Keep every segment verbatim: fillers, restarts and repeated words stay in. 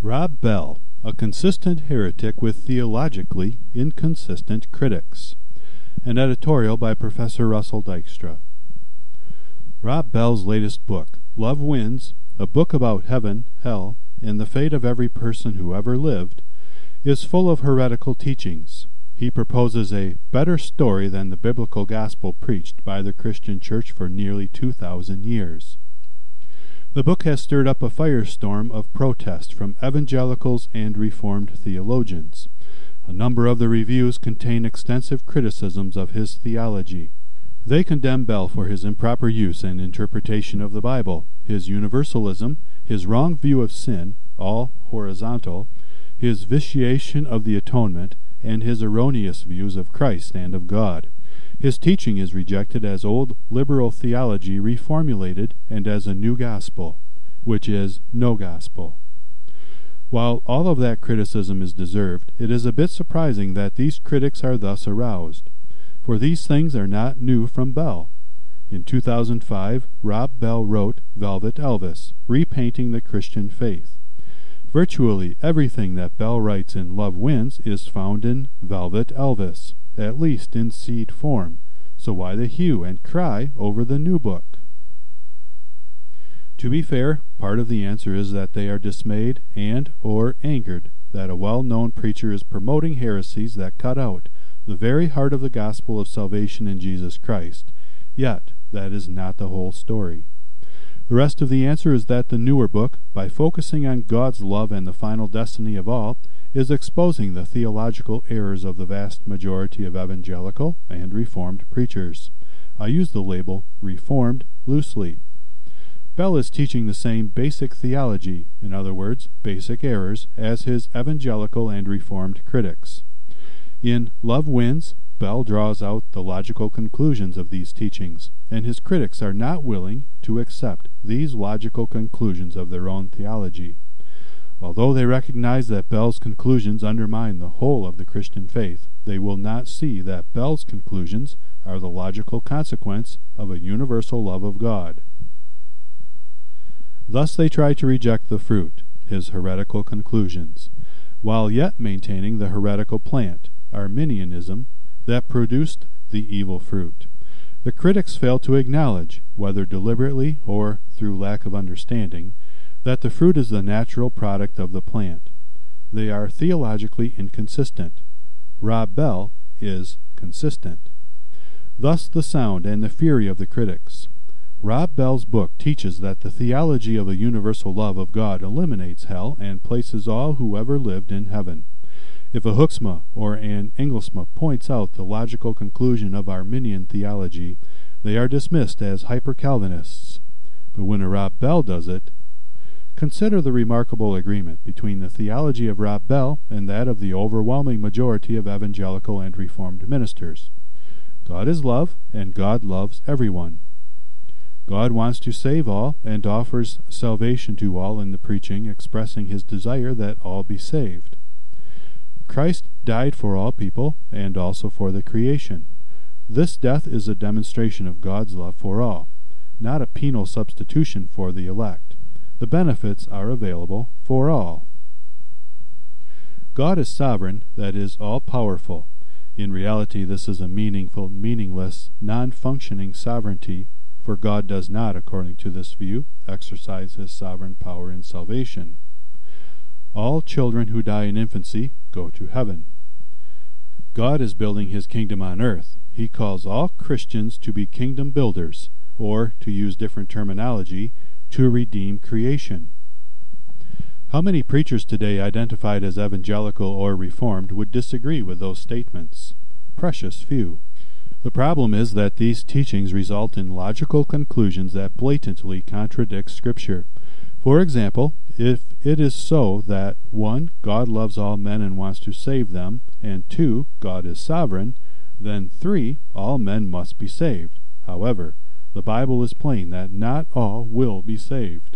Rob Bell, a consistent heretic with theologically inconsistent critics. An editorial by Professor Russell Dykstra. Rob Bell's latest book, Love Wins, a book about heaven, hell, and the fate of every person who ever lived, is full of heretical teachings. He proposes a better story than the biblical gospel preached by the Christian church for nearly two thousand years. The book has stirred up a firestorm of protest from evangelicals and Reformed theologians. A number of the reviews contain extensive criticisms of his theology. They condemn Bell for his improper use and interpretation of the Bible, his universalism, his wrong view of sin, all horizontal, his vitiation of the atonement, and his erroneous views of Christ and of God. His teaching is rejected as old liberal theology reformulated and as a new gospel, which is no gospel. While all of that criticism is deserved, it is a bit surprising that these critics are thus aroused, for these things are not new from Bell. In two thousand five, Rob Bell wrote Velvet Elvis, repainting the Christian faith. Virtually everything that Bell writes in Love Wins is found in Velvet Elvis, at least in seed form, so why the hue and cry over the new book? To be fair, part of the answer is that they are dismayed and or angered that a well-known preacher is promoting heresies that cut out the very heart of the gospel of salvation in Jesus Christ. Yet, that is not the whole story. The rest of the answer is that the newer book, by focusing on God's love and the final destiny of all, is exposing the theological errors of the vast majority of evangelical and Reformed preachers. I use the label Reformed loosely. Bell is teaching the same basic theology, in other words, basic errors, as his evangelical and Reformed critics. In Love Wins, Bell draws out the logical conclusions of these teachings, and his critics are not willing to accept these logical conclusions of their own theology. Although they recognize that Bell's conclusions undermine the whole of the Christian faith, they will not see that Bell's conclusions are the logical consequence of a universal love of God. Thus they try to reject the fruit, his heretical conclusions, while yet maintaining the heretical plant, Arminianism, that produced the evil fruit. The critics fail to acknowledge, whether deliberately or through lack of understanding, that the fruit is the natural product of the plant. They are theologically inconsistent. Rob Bell is consistent. Thus the sound and the fury of the critics. Rob Bell's book teaches that the theology of a universal love of God eliminates hell and places all who ever lived in heaven. If a Hoeksma or an Engelsma points out the logical conclusion of Arminian theology, they are dismissed as hyper-Calvinists. But when a Rob Bell does it, consider the remarkable agreement between the theology of Rob Bell and that of the overwhelming majority of evangelical and Reformed ministers. God is love, and God loves everyone. God wants to save all, and offers salvation to all in the preaching, expressing his desire that all be saved. Christ died for all people, and also for the creation. This death is a demonstration of God's love for all, not a penal substitution for the elect. The benefits are available for all. God is sovereign, that is, all-powerful. In reality, this is a meaningful, meaningless, non-functioning sovereignty, for God does not, according to this view, exercise his sovereign power in salvation. All children who die in infancy go to heaven. God is building his kingdom on earth. He calls all Christians to be kingdom builders, or, to use different terminology, to redeem creation. How many preachers today identified as evangelical or Reformed would disagree with those statements? Precious few. The problem is that these teachings result in logical conclusions that blatantly contradict Scripture. For example, if it is so that one, God loves all men and wants to save them, and two, God is sovereign, then three, all men must be saved. However, the Bible is plain that not all will be saved.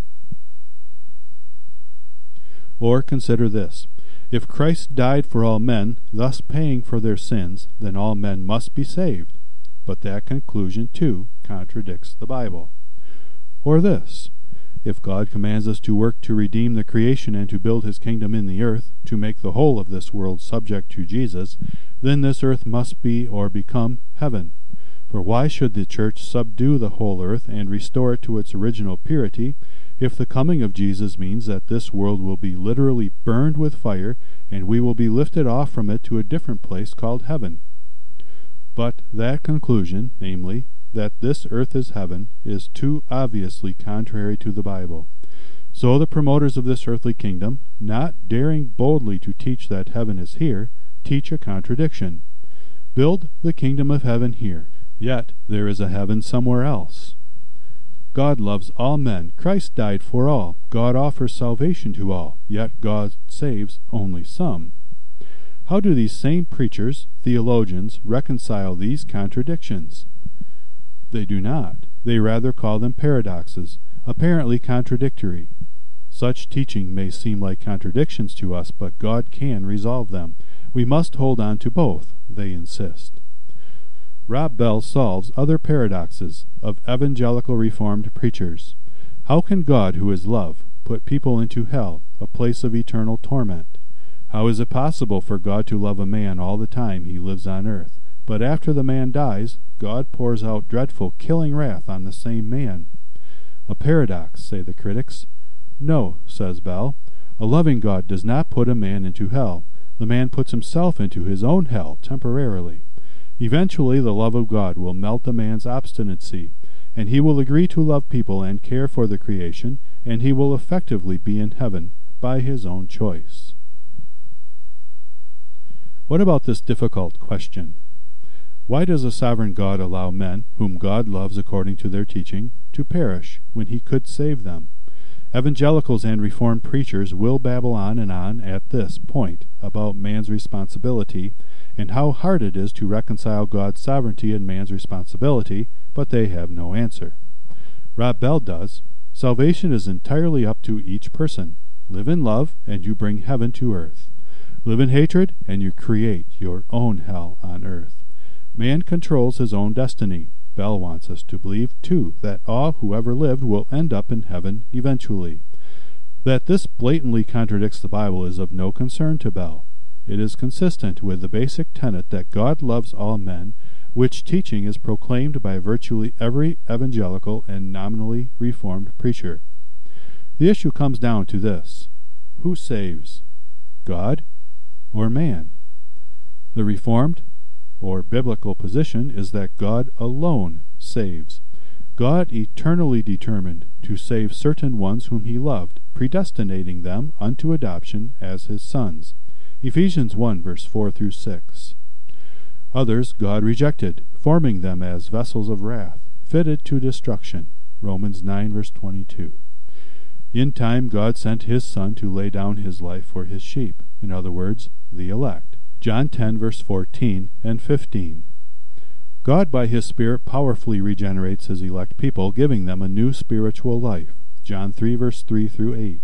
Or consider this. If Christ died for all men, thus paying for their sins, then all men must be saved. But that conclusion, too, contradicts the Bible. Or this. if God commands us to work to redeem the creation and to build his kingdom in the earth, to make the whole of this world subject to Jesus, then this earth must be or become heaven. For why should the church subdue the whole earth and restore it to its original purity, if the coming of Jesus means that this world will be literally burned with fire, and we will be lifted off from it to a different place called heaven? But that conclusion, namely, that this earth is heaven, is too obviously contrary to the Bible. So the promoters of this earthly kingdom, not daring boldly to teach that heaven is here, teach a contradiction. Build the kingdom of heaven here, yet there is a heaven somewhere else. God loves all men. Christ died for all. God offers salvation to all, yet God saves only some. How do these same preachers, theologians, reconcile these contradictions? They do not. They rather call them paradoxes, apparently contradictory. Such teaching may seem like contradictions to us, but God can resolve them. We must hold on to both, they insist. Rob Bell solves other paradoxes of evangelical Reformed preachers. How can God, who is love, put people into hell, a place of eternal torment? How is it possible for God to love a man all the time he lives on earth, but after the man dies, God pours out dreadful, killing wrath on the same man? A paradox, say the critics. No, says Bell, a loving God does not put a man into hell. The man puts himself into his own hell temporarily. Eventually the love of God will melt the man's obstinacy, and he will agree to love people and care for the creation, and he will effectively be in heaven by his own choice. What about this difficult question? Why does a sovereign God allow men, whom God loves according to their teaching, to perish when he could save them? Evangelicals and Reformed preachers will babble on and on at this point about man's responsibility and how hard it is to reconcile God's sovereignty and man's responsibility, but they have no answer. Rob Bell does. Salvation is entirely up to each person. Live in love, and you bring heaven to earth. Live in hatred, and you create your own hell on earth. Man controls his own destiny. Bell wants us to believe, too, that all who ever lived will end up in heaven eventually. That this blatantly contradicts the Bible is of no concern to Bell. It is consistent with the basic tenet that God loves all men, which teaching is proclaimed by virtually every evangelical and nominally Reformed preacher. The issue comes down to this: who saves, God or man? The Reformed or biblical position is that God alone saves. God eternally determined to save certain ones whom he loved, predestinating them unto adoption as his sons. Ephesians one, verse four through six. Others God rejected, forming them as vessels of wrath, fitted to destruction. Romans nine, verse twenty-two. In time God sent his Son to lay down his life for his sheep, in other words, the elect. John ten, verse fourteen and fifteen. God by his Spirit powerfully regenerates his elect people, giving them a new spiritual life. John three, verse three through eight.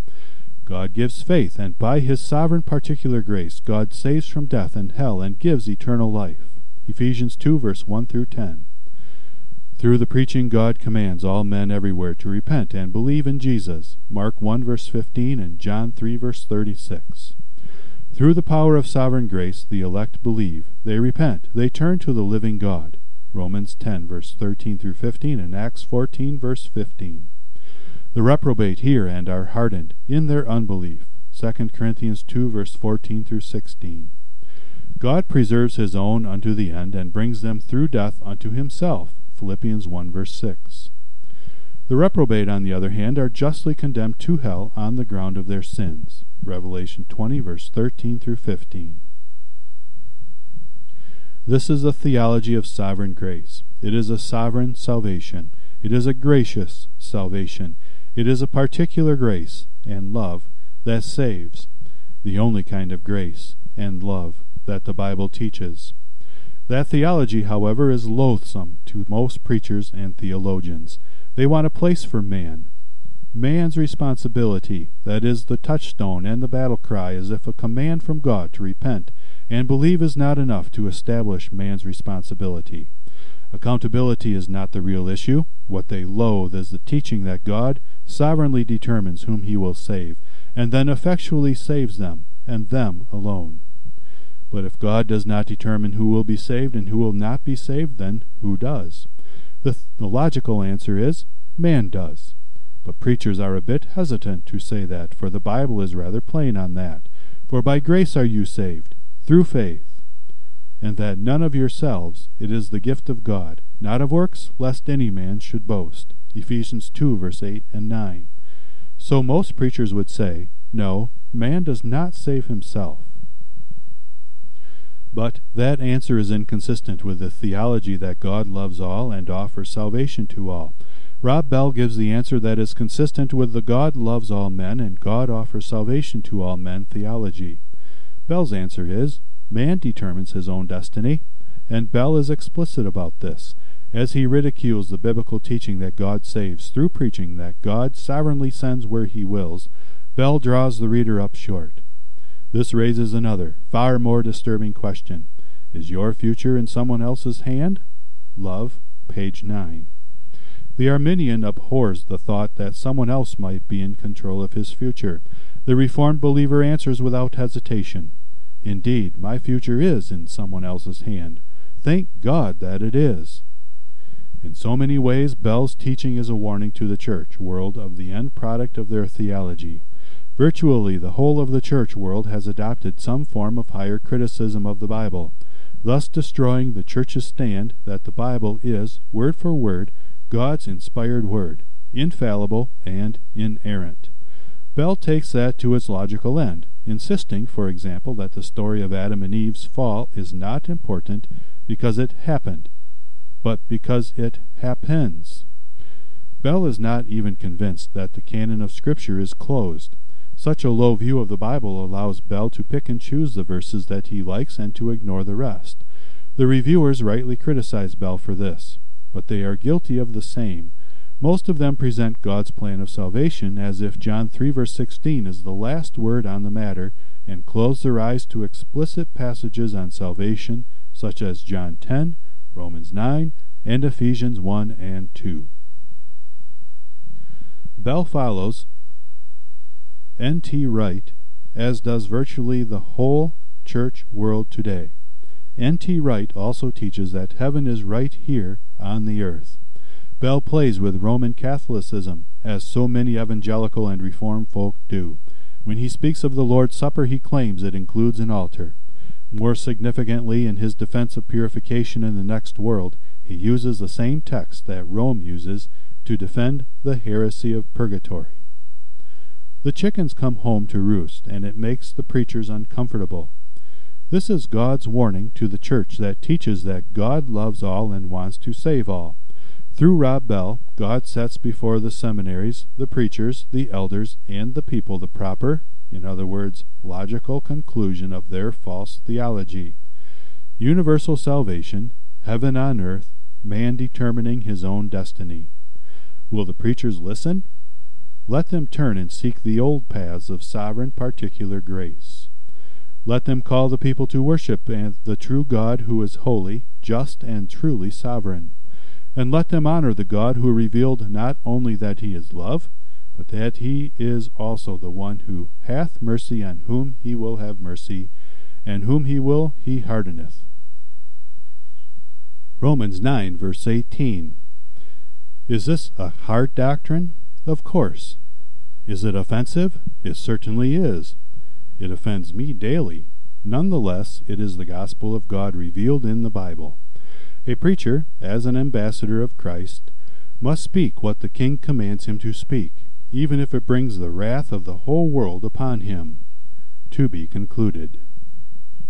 God gives faith, and by his sovereign particular grace, God saves from death and hell and gives eternal life. Ephesians two, verse one through ten. Through the preaching, God commands all men everywhere to repent and believe in Jesus. Mark one, verse fifteen, and John three, verse thirty-six. Through the power of sovereign grace, the elect believe. They repent. They turn to the living God. Romans ten, verse thirteen through fifteen, and Acts fourteen, verse fifteen. The reprobate hear and are hardened in their unbelief. Second Corinthians two, verse fourteen through sixteen. God preserves his own unto the end, and brings them through death unto himself. Philippians one, verse six. The reprobate, on the other hand, are justly condemned to hell on the ground of their sins. Revelation twenty, verse thirteen through fifteen. This is a theology of sovereign grace. It is a sovereign salvation. It is a gracious salvation. It is a particular grace and love that saves, the only kind of grace and love that the Bible teaches. That theology, however, is loathsome to most preachers and theologians. They want a place for man. Man's responsibility, that is the touchstone and the battle cry, as if a command from God to repent and believe is not enough to establish man's responsibility. Accountability is not the real issue. What they loathe is the teaching that God sovereignly determines whom he will save, and then effectually saves them, and them alone. But if God does not determine who will be saved and who will not be saved, then who does? The, th- the logical answer is, man does. But preachers are a bit hesitant to say that, for the Bible is rather plain on that. For by grace are you saved, through faith, and that none of yourselves, it is the gift of God, not of works, lest any man should boast. Ephesians two, verse eight and nine. So most preachers would say, no, man does not save himself. But that answer is inconsistent with the theology that God loves all and offers salvation to all. Rob Bell gives the answer that is consistent with the God loves all men and God offers salvation to all men theology. Bell's answer is, man determines his own destiny, and Bell is explicit about this, as he ridicules the biblical teaching that God saves through preaching that God sovereignly sends where he wills. Bell draws the reader up short. This raises another, far more disturbing question. Is your future in someone else's hand? Love, page nine. The Arminian abhors the thought that someone else might be in control of his future. The Reformed believer answers without hesitation, indeed, my future is in someone else's hand. Thank God that it is. In so many ways, Bell's teaching is a warning to the church world of the end product of their theology. Virtually the whole of the church world has adopted some form of higher criticism of the Bible, thus destroying the church's stand that the Bible is, word for word, God's inspired word, infallible and inerrant. Bell takes that to its logical end, insisting, for example, that the story of Adam and Eve's fall is not important because it happened, but because it happens. Bell is not even convinced that the canon of Scripture is closed. Such a low view of the Bible allows Bell to pick and choose the verses that he likes and to ignore the rest. The reviewers rightly criticize Bell for this, but they are guilty of the same. Most of them present God's plan of salvation as if John three verse sixteen is the last word on the matter, and close their eyes to explicit passages on salvation such as John ten, Romans nine, and Ephesians one and two. Bell follows N T Wright, as does virtually the whole church world today. N T Wright also teaches that heaven is right here on the earth. Bell plays with Roman Catholicism, as so many evangelical and Reformed folk do. When he speaks of the Lord's Supper, he claims it includes an altar. More significantly, in his defense of purification in the next world, he uses the same text that Rome uses to defend the heresy of purgatory. The chickens come home to roost, and it makes the preachers uncomfortable. This is God's warning to the church that teaches that God loves all and wants to save all. Through Rob Bell, God sets before the seminaries, the preachers, the elders, and the people the proper, in other words, logical conclusion of their false theology. Universal salvation, heaven on earth, man determining his own destiny. Will the preachers listen? Let them turn and seek the old paths of sovereign particular grace. Let them call the people to worship the true God who is holy, just, and truly sovereign. And let them honor the God who revealed not only that he is love, but that he is also the one who hath mercy on whom he will have mercy, and whom he will he hardeneth. Romans nine, verse eighteen. Is this a hard doctrine? Of course. Is it offensive? It certainly is. It offends me daily. Nonetheless, it is the gospel of God revealed in the Bible. A preacher, as an ambassador of Christ, must speak what the King commands him to speak, even if it brings the wrath of the whole world upon him. To be concluded.